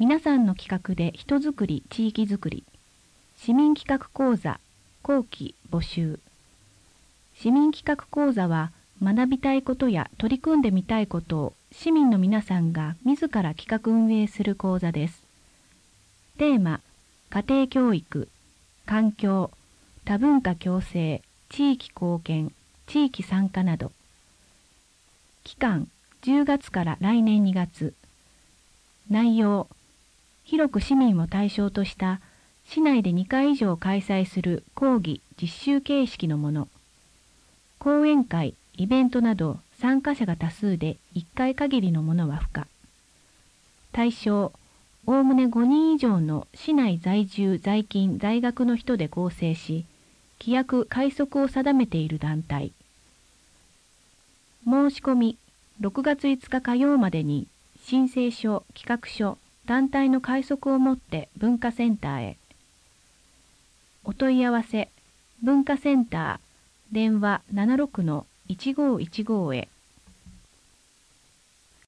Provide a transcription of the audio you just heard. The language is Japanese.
皆さんの企画で人づくり、地域づくり。市民企画講座、後期募集。市民企画講座は、学びたいことや取り組んでみたいことを市民の皆さんが自ら企画運営する講座です。テーマ、家庭教育、環境、多文化共生、地域貢献、地域参加など。期間、10月から来年2月。内容、広く市民を対象とした市内で2回以上開催する講義・実習形式のもの。講演会、イベントなど参加者が多数で1回限りのものは不可。対象、おおむね5人以上の市内在住・在勤・在学の人で構成し、規約・快則を定めている団体。申し込み、6月5日火曜までに申請書・企画書、団体の快則を持って文化センターへ。お問い合わせ、文化センター、電話76-1515へ。